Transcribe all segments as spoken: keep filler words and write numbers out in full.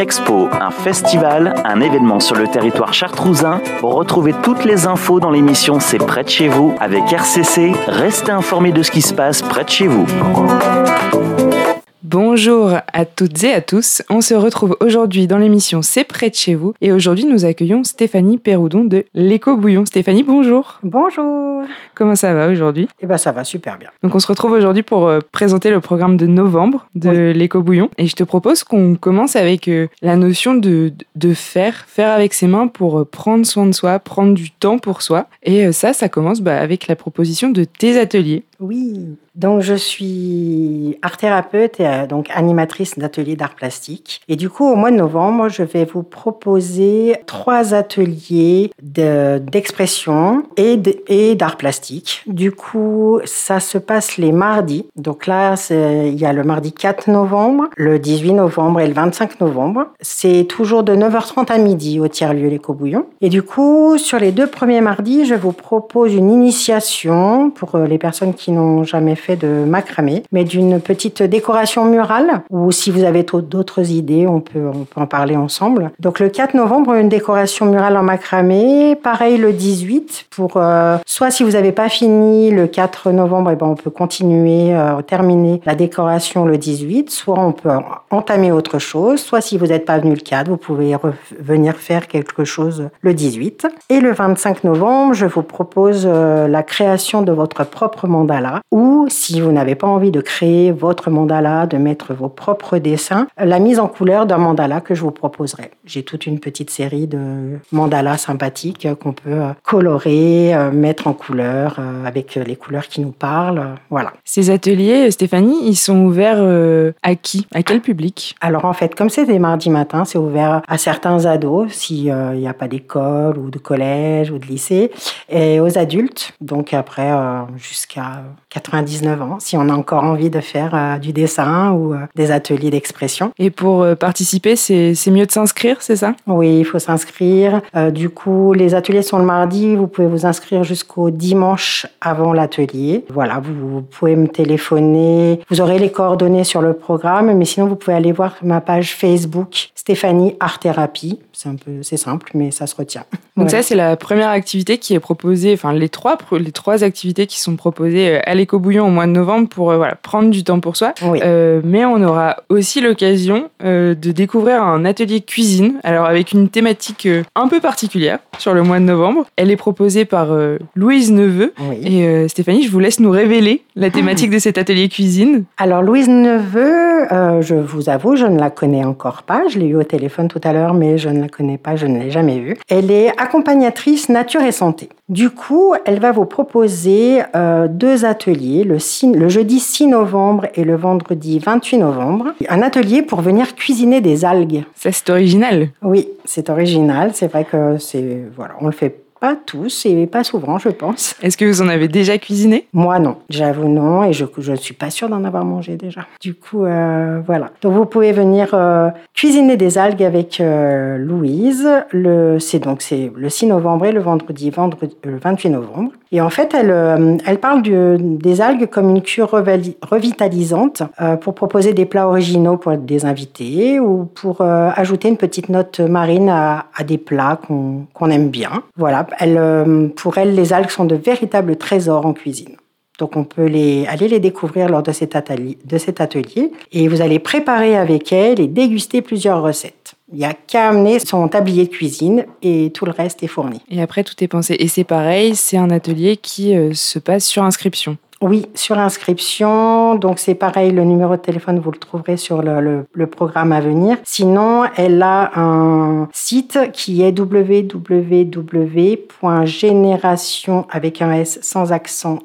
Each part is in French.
expo, un festival, un événement sur le territoire chartrousin. Retrouvez toutes les infos dans l'émission C'est près de chez vous avec R C C. Restez informés de ce qui se passe près de chez vous. Bonjour à toutes et à tous, on se retrouve aujourd'hui dans l'émission C'est près de chez vous et aujourd'hui nous accueillons Stéphanie Péroudon de l'Éco-Bouillon. Stéphanie, bonjour. Bonjour. Comment ça va aujourd'hui ? Eh ben ça va super bien. Donc on se retrouve aujourd'hui pour euh, présenter le programme de novembre de oui. l'Éco-Bouillon et je te propose qu'on commence avec euh, la notion de, de faire, faire avec ses mains pour euh, prendre soin de soi, prendre du temps pour soi et euh, ça, ça commence bah, avec la proposition de tes ateliers. Oui, donc je suis art thérapeute et euh, donc animatrice d'ateliers d'art plastique. Et du coup, au mois de novembre, je vais vous proposer trois ateliers de, d'expression et, de, et d'art plastique. Du coup, ça se passe les mardis. Donc là, c'est, il y a le mardi quatre novembre, le dix-huit novembre et le vingt-cinq novembre. C'est toujours de neuf heures trente à midi au tiers-lieu l'Éco-Bouillon. Et du coup, sur les deux premiers mardis, je vous propose une initiation pour les personnes qui n'ont jamais fait de macramé, mais d'une petite décoration murale, ou si vous avez d'autres idées, on peut, on peut en parler ensemble. Donc le quatre novembre, une décoration murale en macramé, pareil le dix-huit, pour euh, soit si vous n'avez pas fini le quatre novembre, eh ben on peut continuer, euh, terminer la décoration le dix-huit, soit on peut entamer autre chose, soit si vous n'êtes pas venu le quatre, vous pouvez venir faire quelque chose le dix-huit. Et le vingt-cinq novembre, je vous propose euh, la création de votre propre mandala, ou si vous n'avez pas envie de créer votre mandala, de mettre vos propres dessins, la mise en couleur d'un mandala que je vous proposerai. J'ai toute une petite série de mandalas sympathiques qu'on peut colorer, mettre en couleur avec les couleurs qui nous parlent. Voilà. Ces ateliers, Stéphanie, ils sont ouverts à qui ? À quel public ? Alors en fait, comme c'est des mardis matins, c'est ouvert à certains ados, s'il n'y a pas d'école ou de collège ou de lycée, et aux adultes, donc après jusqu'à quatre-vingt-dix-neuf ans, si on a encore envie de faire euh, du dessin ou euh, des ateliers d'expression. Et pour euh, participer, c'est, c'est mieux de s'inscrire, c'est ça ? Oui, il faut s'inscrire. Euh, du coup, les ateliers sont le mardi, vous pouvez vous inscrire jusqu'au dimanche avant l'atelier. Voilà, vous, vous pouvez me téléphoner, vous aurez les coordonnées sur le programme, mais sinon vous pouvez aller voir ma page Facebook Stéphanie Art Thérapie. C'est un peu, c'est simple, mais ça se retient. Donc voilà. Ça, c'est la première activité qui est proposée, enfin les trois, les trois activités qui sont proposées à l'Éco-Bouillon au mois de novembre pour euh, voilà, prendre du temps pour soi. Oui. Euh, mais on aura aussi l'occasion euh, de découvrir un atelier cuisine, alors avec une thématique euh, un peu particulière sur le mois de novembre. Elle est proposée par euh, Louise Neveu. Oui. Et euh, Stéphanie, je vous laisse nous révéler la thématique de cet atelier cuisine. Alors Louise Neveu, euh, je vous avoue, je ne la connais encore pas. Je l'ai eu au téléphone tout à l'heure, mais je ne la connais pas, je ne l'ai jamais vue. Elle est accompagnatrice nature et santé. Du coup, elle va vous proposer euh, deux ateliers, le, six, le jeudi six novembre et le vendredi vingt-huit novembre. Un atelier pour venir cuisiner des algues. Ça, c'est original. Oui, c'est original. C'est vrai que c'est voilà, on le fait pas tous et pas souvent, je pense. Est-ce que vous en avez déjà cuisiné ? Moi, non. J'avoue non et je ne suis pas sûre d'en avoir mangé déjà. Du coup, euh, voilà. Donc, vous pouvez venir euh, cuisiner des algues avec euh, Louise. Le, c'est donc c'est le six novembre et le vendredi, vendredi le vingt-huit novembre. Et en fait, elle, euh, elle parle du, des algues comme une cure revali- revitalisante euh, pour proposer des plats originaux pour des invités ou pour euh, ajouter une petite note marine à, à des plats qu'on, qu'on aime bien. Voilà. Elle, euh, pour elle, les algues sont de véritables trésors en cuisine. Donc, on peut les, aller les découvrir lors de cet, atelier, de cet atelier. Et vous allez préparer avec elle et déguster plusieurs recettes. Il n'y a qu'à amener son tablier de cuisine et tout le reste est fourni. Et après, tout est pensé. Et c'est pareil, c'est un atelier qui euh, se passe sur inscription. Oui, sur inscription. Donc, c'est pareil, le numéro de téléphone, vous le trouverez sur le, le, le programme à venir. Sinon, elle a un site qui est w w w point génération avec un S sans accent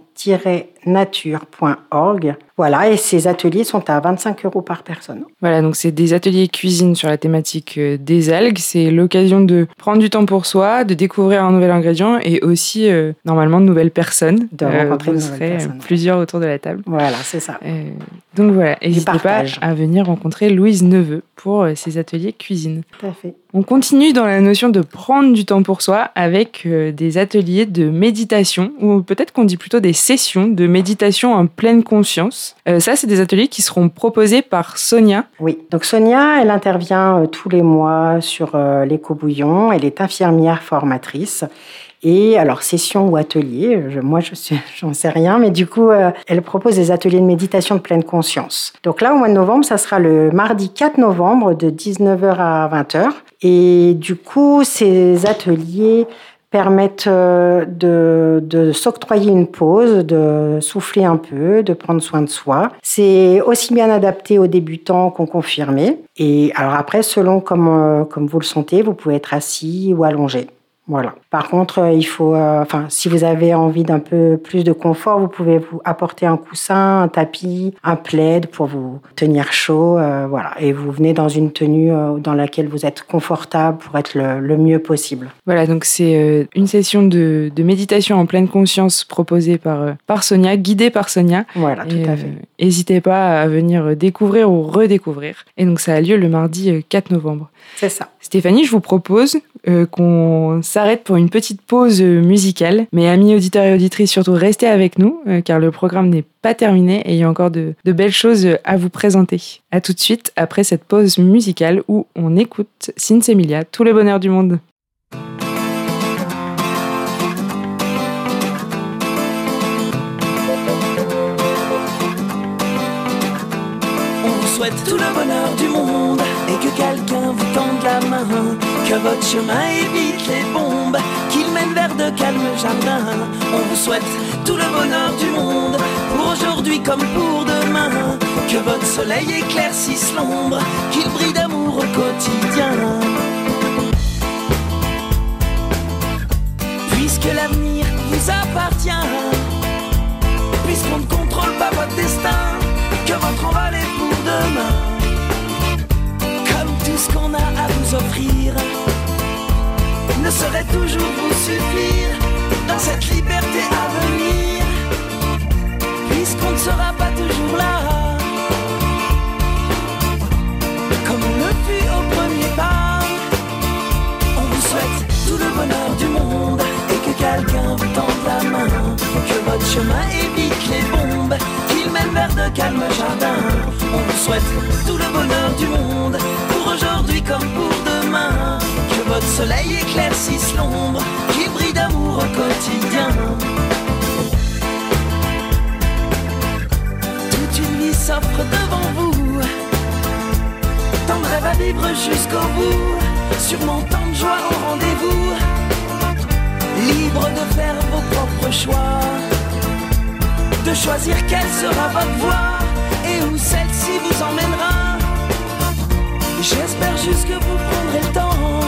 nature point org. Voilà, et ces ateliers sont à vingt-cinq euros par personne. Voilà, donc c'est des ateliers cuisine sur la thématique des algues. C'est l'occasion de prendre du temps pour soi, de découvrir un nouvel ingrédient et aussi, euh, normalement, de nouvelles personnes. De rencontrer euh, de vous nouvelles serez personnes. plusieurs autour de la table. Voilà, c'est ça. Euh, donc voilà, n'hésitez pas à venir rencontrer Louise Neveu pour ces ateliers cuisine. Tout à fait. On continue dans la notion de prendre du temps pour soi avec euh, des ateliers de méditation, ou peut-être qu'on dit plutôt des sessions de méditation en pleine conscience. Euh, ça, c'est des ateliers qui seront proposés par Sonia. Oui, donc Sonia, elle intervient euh, tous les mois sur euh, l'éco-bouillon. Elle est infirmière formatrice. Et alors, session ou atelier, je, moi, je suis, j'en sais rien, mais du coup, euh, elle propose des ateliers de méditation de pleine conscience. Donc là, au mois de novembre, ça sera le mardi quatre novembre de dix-neuf heures à vingt heures. Et du coup, ces ateliers permettent euh, de, de s'octroyer une pause, de souffler un peu, de prendre soin de soi. C'est aussi bien adapté aux débutants qu'aux confirmés. Et alors après, selon comme, euh, comme vous le sentez, vous pouvez être assis ou allongé. Voilà. Par contre, il faut, euh, enfin, si vous avez envie d'un peu plus de confort, vous pouvez vous apporter un coussin, un tapis, un plaid pour vous tenir chaud, euh, voilà. Et vous venez dans une tenue euh, dans laquelle vous êtes confortable pour être le, le mieux possible. Voilà, donc c'est euh, une session de, de méditation en pleine conscience proposée par, euh, par Sonia, guidée par Sonia. Voilà, tout Et, à fait. Euh, n'hésitez pas à venir découvrir ou redécouvrir. Et donc ça a lieu le mardi quatre novembre. C'est ça. Stéphanie, je vous propose euh, qu'on s'arrête pour une petite pause musicale. Mais amis auditeurs et auditrices, surtout restez avec nous, euh, car le programme n'est pas terminé et il y a encore de, de belles choses à vous présenter. À tout de suite, après cette pause musicale où on écoute Sinsemilia, tout le bonheur du monde. On vous souhaite tout le bonheur du monde et que quelqu'un vous tende la main, que votre chemin évite les bombes, qu'il mène vers de calmes jardins. On vous souhaite tout le bonheur du monde, pour aujourd'hui comme pour demain, que votre soleil éclaircisse l'ombre, qu'il brille d'amour au quotidien. Puisque l'avenir vous appartient, puisqu'on ne contrôle pas votre destin, que votre envol est pour demain. Comme tout ce qu'on a à vous offrir ne saurait toujours vous suffire dans cette liberté à venir, puisqu'on ne sera pas toujours là comme on le fut au premier pas. On vous souhaite tout le bonheur du monde et que quelqu'un vous tende la main, que votre chemin évite les bombes, qu'il mène vers de calmes jardins. On vous souhaite tout le bonheur du monde, pour aujourd'hui comme pour demain, que votre soleil éclaircisse l'ombre, qu'il brille d'amour au quotidien. Toute une vie s'offre devant vous, tant de rêves à vivre jusqu'au bout, sûrement tant de joie au rendez-vous, libre de faire vos propres choix, de choisir quelle sera votre voie et où celle-ci vous emmènera. J'espère juste que vous prendrez le temps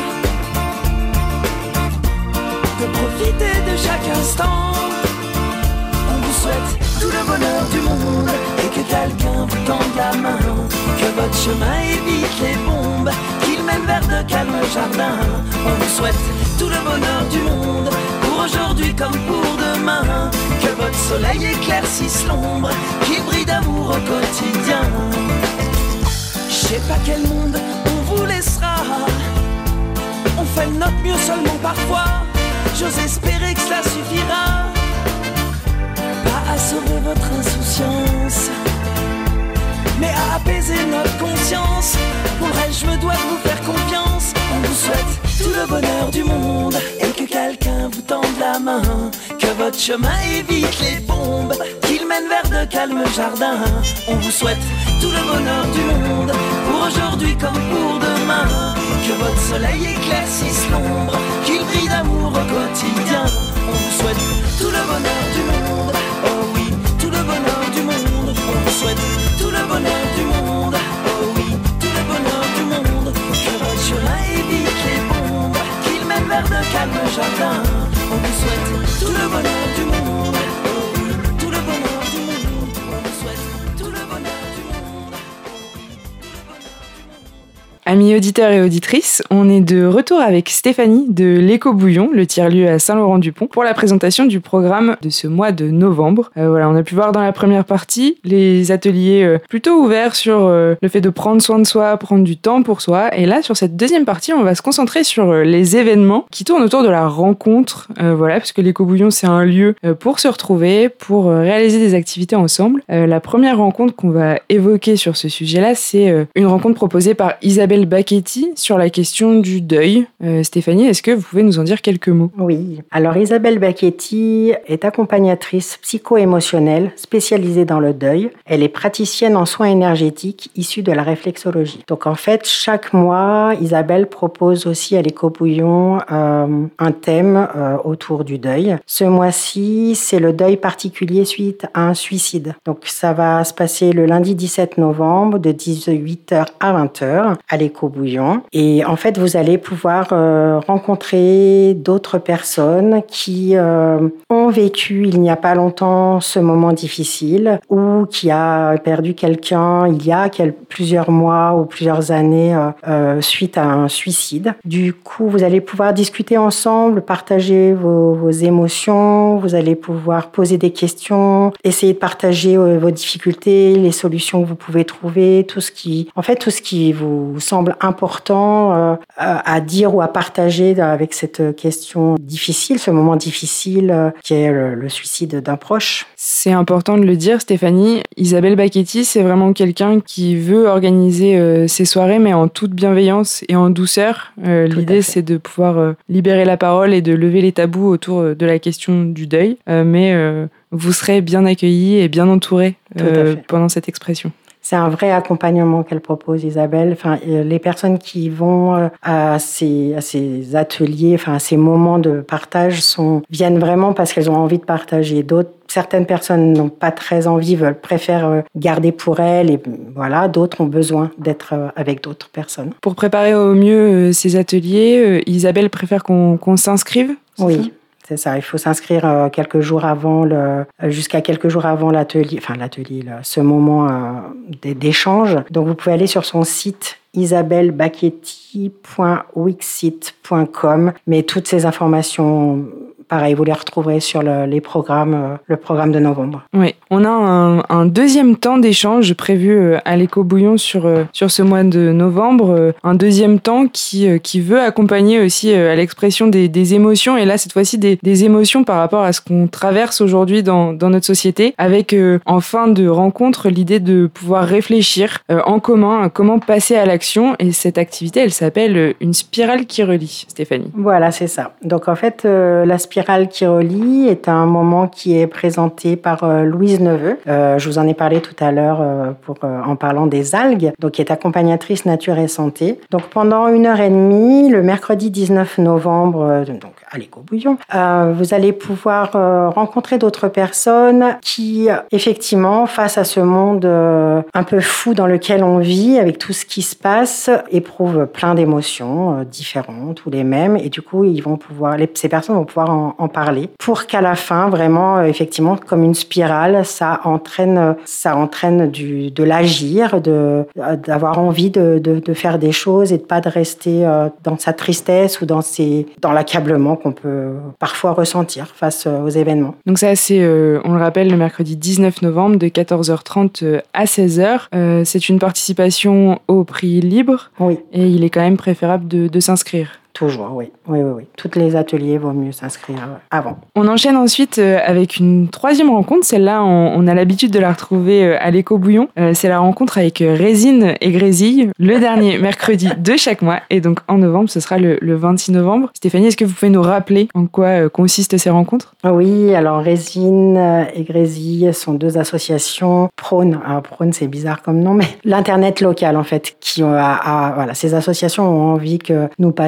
de profiter de chaque instant. On vous souhaite tout le bonheur du monde et que quelqu'un vous tende la main, que votre chemin évite les bombes, qu'il mène vers de calmes jardins. On vous souhaite tout le bonheur du monde, pour aujourd'hui comme pour demain, que votre soleil éclaircisse l'ombre, qu'il brille d'amour au quotidien. Je sais pas quel monde on vous laissera, on fait de notre mieux seulement parfois, j'ose espérer que cela suffira, pas à sauver votre insouciance, mais à apaiser notre conscience. Pour le reste, je me dois de vous faire confiance. On vous souhaite tout le bonheur du monde et que quelqu'un vous tende la main, que votre chemin évite les bombes, qu'il mène vers de calmes jardins. On vous souhaite tout le bonheur du monde, pour aujourd'hui comme pour demain, que votre soleil éclaircisse l'ombre, qu'il brille d'amour au quotidien. On vous souhaite tout le bonheur du monde, oh oui, tout le bonheur du monde. On vous souhaite tout le bonheur du monde, oh oui, tout le bonheur du monde, que votre chemin évite les bombes, qu'il mène vers de calmes jardins. On vous souhaite tout le bonheur du monde, oh oui, tout le bonheur du monde. On vous souhaite tout le bonheur du monde. Amis auditeurs et auditrices, on est de retour avec Stéphanie de l'Éco-Bouillon, le tiers-lieu à Saint-Laurent-du-Pont, pour la présentation du programme de ce mois de novembre. Euh, voilà, on a pu voir dans la première partie les ateliers euh, plutôt ouverts sur euh, le fait de prendre soin de soi, prendre du temps pour soi. Et là, sur cette deuxième partie, on va se concentrer sur euh, les événements qui tournent autour de la rencontre. Euh, voilà, parce que l'Éco-Bouillon, c'est un lieu euh, pour se retrouver, pour euh, réaliser des activités ensemble. Euh, la première rencontre qu'on va évoquer sur ce sujet-là, c'est euh, une rencontre proposée par Isabelle Bacchetti sur la question du deuil. Euh, Stéphanie, est-ce que vous pouvez nous en dire quelques mots ? Oui. Alors Isabelle Bacchetti est accompagnatrice psycho-émotionnelle spécialisée dans le deuil. Elle est praticienne en soins énergétiques issue de la réflexologie. Donc en fait, chaque mois, Isabelle propose aussi à l'Éco-Bouillon euh, un thème euh, autour du deuil. Ce mois-ci, c'est le deuil particulier suite à un suicide. Donc ça va se passer le lundi dix-sept novembre de dix-huit heures à vingt heures à l'Éco-Bouillon. Et en fait, vous allez pouvoir euh, rencontrer d'autres personnes qui euh, ont vécu il n'y a pas longtemps ce moment difficile ou qui a perdu quelqu'un il y a quel, plusieurs mois ou plusieurs années euh, euh, suite à un suicide. Du coup, vous allez pouvoir discuter ensemble, partager vos, vos émotions, vous allez pouvoir poser des questions, essayer de partager euh, vos difficultés, les solutions que vous pouvez trouver, tout ce qui, en fait, tout ce qui vous semble important euh, à dire ou à partager avec cette question difficile, ce moment difficile euh, qui est le, le suicide d'un proche. C'est important de le dire, Stéphanie. Isabelle Bacchetti, c'est vraiment quelqu'un qui veut organiser euh, ses soirées, mais en toute bienveillance et en douceur. Euh, l'idée, c'est de pouvoir euh, libérer la parole et de lever les tabous autour de la question du deuil. Euh, mais euh, vous serez bien accueillis et bien entourés euh, pendant cette expression. C'est un vrai accompagnement qu'elle propose, Isabelle. Enfin, les personnes qui vont à ces, à ces ateliers, enfin, à ces moments de partage sont, viennent vraiment parce qu'elles ont envie de partager. D'autres, certaines personnes n'ont pas très envie, veulent, préfèrent garder pour elles. Et voilà, d'autres ont besoin d'être avec d'autres personnes. Pour préparer au mieux ces ateliers, Isabelle préfère qu'on, qu'on s'inscrive ? Oui. C'est ça, il faut s'inscrire quelques jours avant le, jusqu'à quelques jours avant l'atelier, enfin l'atelier, là, ce moment euh, d'échange. Donc vous pouvez aller sur son site isabelle bacchetti point wixsite point com, mais toutes ces informations, pareil, vous les retrouverez sur le, les programmes, le programme de novembre. Oui, on a un, un deuxième temps d'échange prévu à l'Éco-Bouillon sur, sur ce mois de novembre. Un deuxième temps qui, qui veut accompagner aussi à l'expression des, des émotions, et là, cette fois-ci, des, des émotions par rapport à ce qu'on traverse aujourd'hui dans, dans notre société, avec en fin de rencontre l'idée de pouvoir réfléchir en commun à comment passer à l'action. Et cette activité, elle s'appelle une spirale qui relie, Stéphanie. Voilà, c'est ça. Donc en fait, euh, la spirale qui relie est un moment qui est présenté par euh, Louise Neveu. Euh, je vous en ai parlé tout à l'heure euh, pour, euh, en parlant des algues, donc qui est accompagnatrice nature et santé. Donc pendant une heure et demie, le mercredi dix-neuf novembre, euh, donc à l'Éco-Bouillon, euh, vous allez pouvoir euh, rencontrer d'autres personnes qui, effectivement, face à ce monde euh, un peu fou dans lequel on vit, avec tout ce qui se passe, éprouvent plein d'émotions euh, différentes ou les mêmes, et du coup, ils vont pouvoir, les, ces personnes vont pouvoir en, en parler, pour qu'à la fin, vraiment, euh, effectivement, comme une spirale, ça entraîne, ça entraîne du, de l'agir, de, d'avoir envie de, de, de faire des choses et de pas de rester euh, dans sa tristesse ou dans, ses, dans l'accablement qu'on peut parfois ressentir face aux événements. Donc ça, c'est, euh, on le rappelle, le mercredi dix-neuf novembre de quatorze heures trente à seize heures. Euh, c'est une participation au prix libre. Oui. Et il est quand même préférable de, de s'inscrire. Toujours, oui. Oui, oui, oui. Tous les ateliers, vaut mieux s'inscrire avant. On enchaîne ensuite avec une troisième rencontre. Celle-là, on, on a l'habitude de la retrouver à l'Éco-Bouillon. C'est la rencontre avec Résine et Grésille, le dernier mercredi de chaque mois. Et donc, en novembre, ce sera le, le vingt-six novembre. Stéphanie, est-ce que vous pouvez nous rappeler en quoi consistent ces rencontres ? Oui, alors Résine et Grésille sont deux associations prône. Alors, prône, c'est bizarre comme nom, mais l'Internet local, en fait, qui a, a, voilà, ces associations ont envie que nous passions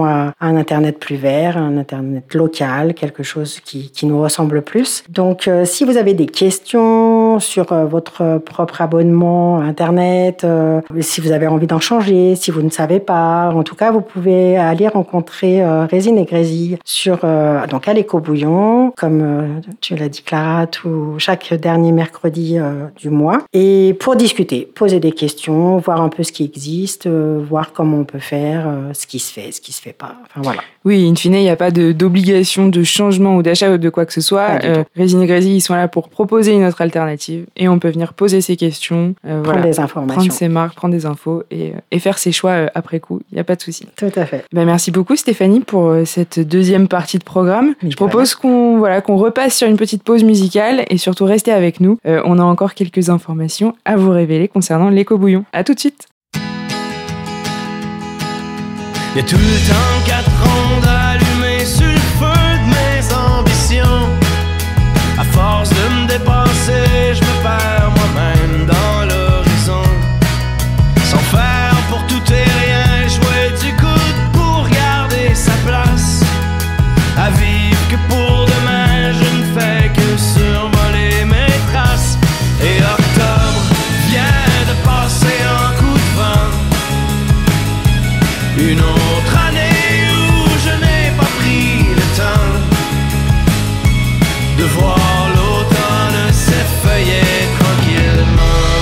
à, à un Internet plus vert, un Internet local, quelque chose qui, qui nous ressemble plus. Donc, euh, si vous avez des questions sur euh, votre propre abonnement Internet, euh, si vous avez envie d'en changer, si vous ne savez pas, en tout cas, vous pouvez aller rencontrer euh, Résine et Grésille sur, euh, donc à l'Éco-Bouillon, comme euh, tu l'as dit Clara, tout, chaque dernier mercredi euh, du mois, et pour discuter, poser des questions, voir un peu ce qui existe, euh, voir comment on peut faire, euh, ce qui se fait, ce qui se fait pas, enfin voilà. Oui, in fine, il n'y a pas de, d'obligation de changement ou d'achat ou de quoi que ce soit. Euh, Résine et Grésille, ils sont là pour proposer une autre alternative et on peut venir poser ses questions, euh, prendre voilà, des informations, prendre ses marques, prendre des infos et, et faire ses choix euh, après coup. Il n'y a pas de souci. Tout à fait. Ben, merci beaucoup Stéphanie pour euh, cette deuxième partie de programme. Oui, Je propose qu'on, voilà, qu'on repasse sur une petite pause musicale et surtout restez avec nous. Euh, on a encore quelques informations à vous révéler concernant l'Éco-Bouillon. À tout de suite. Y'a tout le temps quatre ans d'allumer sur le feu de mes ambitions. À force de me dépasser, je me perds moi-même dans l'horizon. Sans faire pour tout et rien, jouer du coude pour garder sa place. À vivre que pour demain, je ne fais que survoler mes traces. Et octobre vient de passer en coup de vent. Une autre année où je n'ai pas pris le temps de voir l'automne s'effeuiller tranquillement.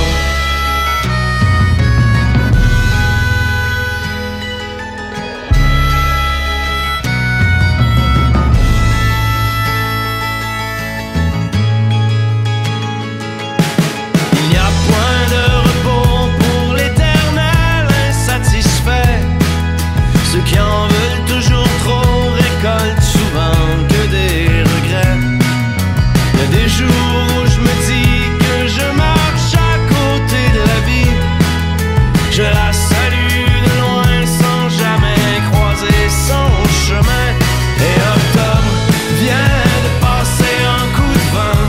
Il n'y a point de repos pour l'éternel insatisfait. Ceux qui en veulent toujours trop récoltent souvent que des regrets. Il y a des jours où je me dis que je marche à côté de la vie. Je la salue de loin sans jamais croiser son chemin. Et octobre vient de passer en coup de vent.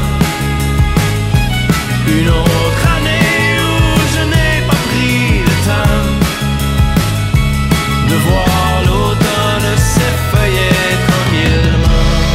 Une autre année où je n'ai pas pris le temps de voir l'automne s'effeuiller tranquillement.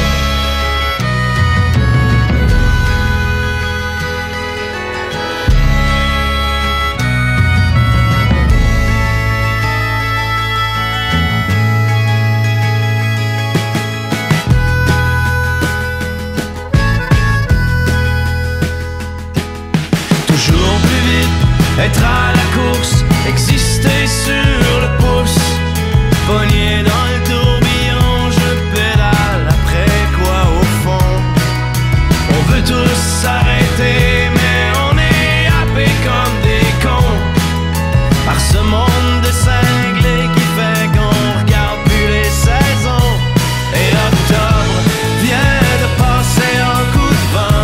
Toujours plus vite, être à la course, exister sur le pouce. Pogné dans le tourbillon, je pédale, après quoi au fond on veut tous s'arrêter, mais on est happés comme des cons par ce monde de cinglés qui fait qu'on regarde plus les saisons. Et octobre vient de passer en coup de vent.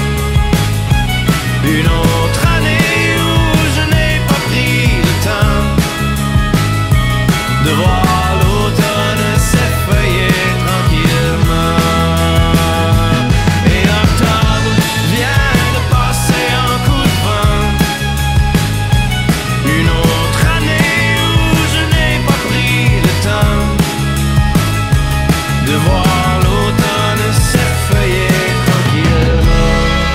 Une autre année où je n'ai pas pris le temps de voir l'automne s'effeuiller tranquillement. Et octobre vient de passer en coup de vent. Une autre année où je n'ai pas pris le temps de voir l'automne s'effeuiller tranquillement.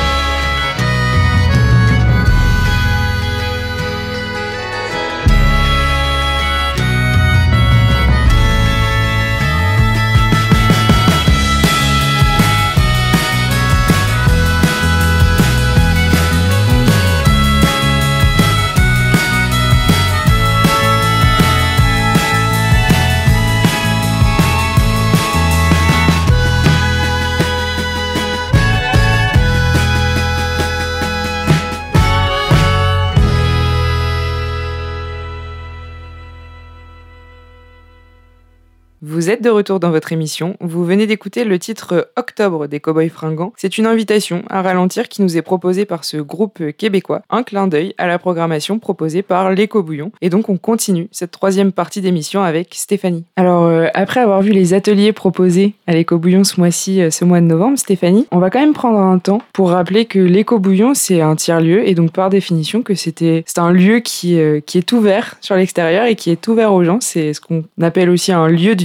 Vous êtes de retour dans votre émission. Vous venez d'écouter le titre Octobre des Cowboys Fringants. C'est une invitation à ralentir qui nous est proposée par ce groupe québécois. Un clin d'œil à la programmation proposée par l'Éco-Bouillon. Et donc on continue cette troisième partie d'émission avec Stéphanie. Alors euh, après avoir vu les ateliers proposés à l'Éco-Bouillon ce mois-ci, ce mois de novembre, Stéphanie, on va quand même prendre un temps pour rappeler que l'Éco-Bouillon c'est un tiers-lieu et donc par définition que c'était c'est un lieu qui, euh, qui est ouvert sur l'extérieur et qui est ouvert aux gens. C'est ce qu'on appelle aussi un lieu de vie.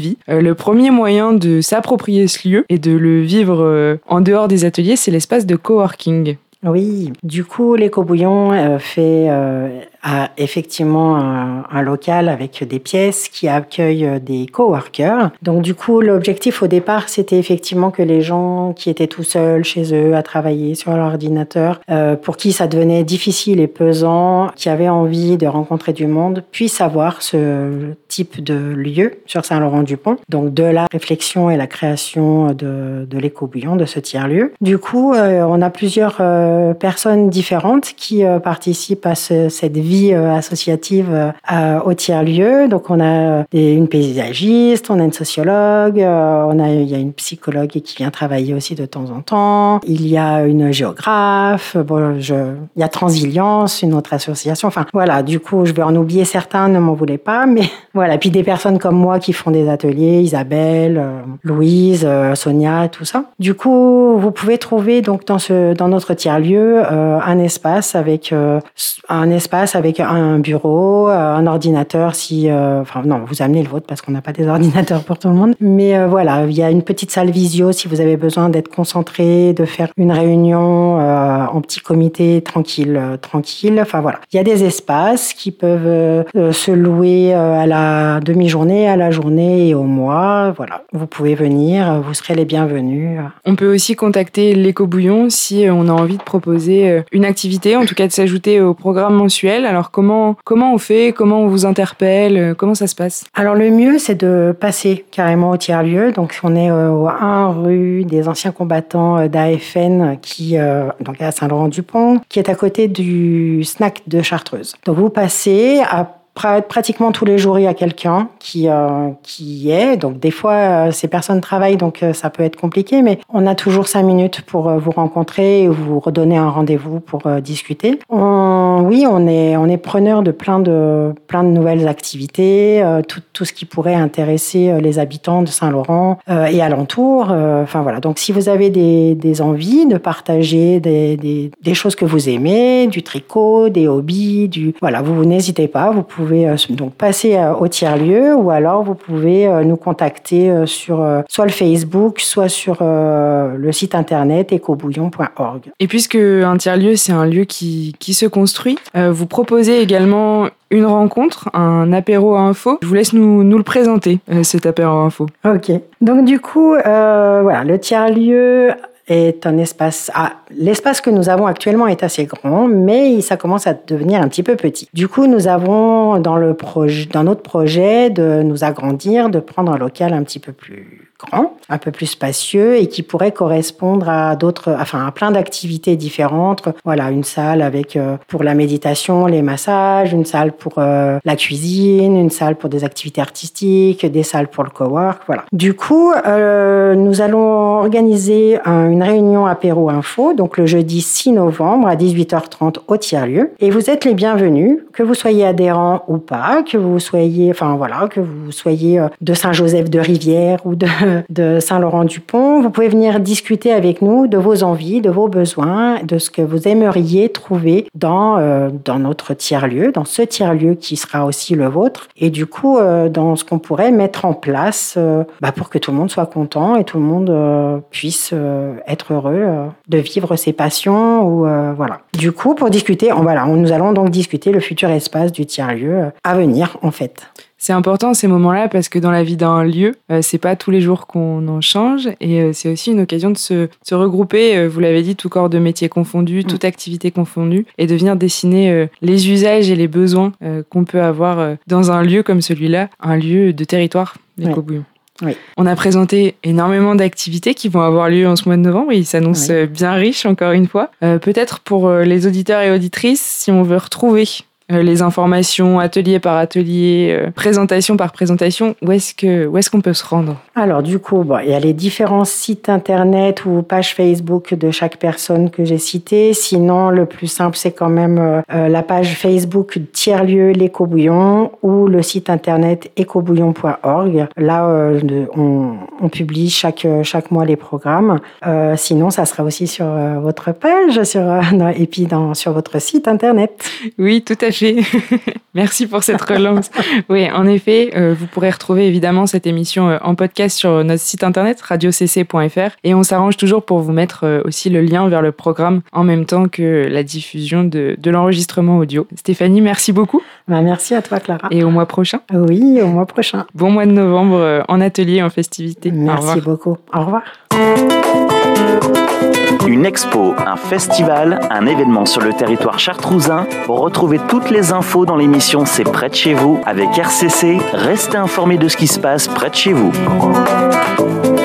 vie. Euh, le premier moyen de s'approprier ce lieu et de le vivre euh, en dehors des ateliers, c'est l'espace de coworking. Oui, du coup, l'Écobouillon euh, fait euh, a effectivement un, un local avec des pièces qui accueillent des coworkers. Donc du coup, l'objectif au départ, c'était effectivement que les gens qui étaient tout seuls chez eux à travailler sur leur ordinateur, euh, pour qui ça devenait difficile et pesant, qui avaient envie de rencontrer du monde, puissent avoir ce type de lieu sur Saint-Laurent-du-Pont. Donc de la réflexion et la création de, de l'Écobouillon, de ce tiers-lieu. Du coup, euh, on a plusieurs euh, personnes différentes qui euh, participent à ce, cette vie associative euh, au tiers-lieu. Donc, on a des, une paysagiste, on a une sociologue, euh, on a, il y a une psychologue qui vient travailler aussi de temps en temps. Il y a une géographe. Bon, je, il y a Transilience, une autre association. Enfin, voilà. Du coup, je vais en oublier certains, ne m'en voulez pas. Mais voilà. Puis des personnes comme moi qui font des ateliers, Isabelle, euh, Louise, euh, Sonia, tout ça. Du coup, vous pouvez trouver donc dans ce, dans notre tiers-lieu euh, un espace avec euh, un espace avec avec un bureau, un ordinateur si... Euh, enfin non, vous amenez le vôtre parce qu'on n'a pas des ordinateurs pour tout le monde. Mais euh, voilà, il y a une petite salle visio si vous avez besoin d'être concentré, de faire une réunion euh, en petit comité tranquille, euh, tranquille. Enfin voilà, il y a des espaces qui peuvent euh, se louer euh, à la demi-journée, à la journée et au mois. Voilà, vous pouvez venir, vous serez les bienvenus. On peut aussi contacter l'Écobouillon si on a envie de proposer une activité, en tout cas de s'ajouter au programme mensuel. Alors comment, comment on fait, comment on vous interpelle, comment ça se passe? Alors le mieux, c'est de passer carrément au tiers-lieu. Donc on est au un rue des anciens combattants d'A F N, qui, euh, donc à Saint-Laurent-du-Pont, qui est à côté du snack de Chartreuse. Donc vous passez à pratiquement tous les jours, il y a quelqu'un qui euh, qui y est. Donc des fois, euh, ces personnes travaillent, donc euh, ça peut être compliqué, mais on a toujours cinq minutes pour euh, vous rencontrer et vous redonner un rendez-vous pour euh, discuter. On, oui, on est on est preneur de plein de plein de nouvelles activités, euh, tout tout ce qui pourrait intéresser euh, les habitants de Saint-Laurent euh, et alentours. Euh, enfin voilà. Donc si vous avez des des envies de partager des des des choses que vous aimez, du tricot, des hobbies, du voilà, vous, vous n'hésitez pas, vous pouvez Vous pouvez donc passer au tiers-lieu ou alors vous pouvez nous contacter sur soit le Facebook, soit sur le site internet écobouillon point org. Et puisque un tiers-lieu, c'est un lieu qui, qui se construit, vous proposez également une rencontre, un apéro à info. Je vous laisse nous, nous le présenter, cet apéro à info. Ok. Donc du coup, euh, voilà, le tiers-lieu est un espace... Ah, l'espace que nous avons actuellement est assez grand, mais ça commence à devenir un petit peu petit. Du coup, nous avons dans, le projet, dans notre projet de nous agrandir, de prendre un local un petit peu plus grand, un peu plus spacieux et qui pourrait correspondre à d'autres, enfin à plein d'activités différentes. Voilà, une salle avec euh, pour la méditation, les massages, une salle pour euh, la cuisine, une salle pour des activités artistiques, des salles pour le cowork. Voilà. Du coup, euh, nous allons organiser un, une réunion apéro info, donc le jeudi six novembre à dix-huit heures trente au tiers-lieu. Et vous êtes les bienvenus, que vous soyez adhérent ou pas, que vous soyez, enfin voilà, que vous soyez de Saint-Joseph de Rivière ou de de Saint-Laurent-du-Pont. Vous pouvez venir discuter avec nous de vos envies, de vos besoins, de ce que vous aimeriez trouver dans, euh, dans notre tiers-lieu, dans ce tiers-lieu qui sera aussi le vôtre, et du coup, euh, dans ce qu'on pourrait mettre en place euh, bah, pour que tout le monde soit content et tout le monde euh, puisse euh, être heureux euh, de vivre ses passions. Ou, euh, voilà. Du coup, pour discuter, on, voilà, on, nous allons donc discuter le futur espace du tiers-lieu euh, à venir, en fait. C'est important ces moments-là parce que dans la vie d'un lieu, euh, c'est pas tous les jours qu'on en change et euh, c'est aussi une occasion de se, se regrouper, euh, vous l'avez dit, tout corps de métier confondu, mmh. toute activité confondue, et de venir dessiner euh, les usages et les besoins euh, qu'on peut avoir euh, dans un lieu comme celui-là, un lieu de territoire, l'Écobouillon. Oui. Oui. On a présenté énormément d'activités qui vont avoir lieu en ce mois de novembre et il s'annonce oui. bien riche encore une fois. Euh, peut-être pour euh, les auditeurs et auditrices, si on veut retrouver Euh, les informations, atelier par atelier, euh, présentation par présentation, où est-ce que, où est-ce qu'on peut se rendre? Alors du coup, bon, il y a les différents sites internet ou pages Facebook de chaque personne que j'ai citée. Sinon, le plus simple, c'est quand même euh, la page Facebook tiers-lieu l'Écobouillon ou le site internet écobouillon point org. Là, euh, on, on publie chaque, chaque mois les programmes. Euh, sinon, ça sera aussi sur euh, votre page sur, euh, et puis dans, sur votre site internet. Oui, tout à fait. fait. Merci pour cette relance. Oui, en effet, euh, vous pourrez retrouver évidemment cette émission euh, en podcast sur notre site internet radio c c point f r et on s'arrange toujours pour vous mettre euh, aussi le lien vers le programme en même temps que la diffusion de, de l'enregistrement audio. Stéphanie, merci beaucoup. Ben, merci à toi, Clara. Et au mois prochain. Oui, au mois prochain. Bon mois de novembre euh, en atelier, en festivité. Merci beaucoup. Au revoir. Une expo, un festival, un événement sur le territoire chartrousin. Retrouvez toutes les infos dans l'émission C'est près de chez vous avec R C C. Restez informés de ce qui se passe près de chez vous.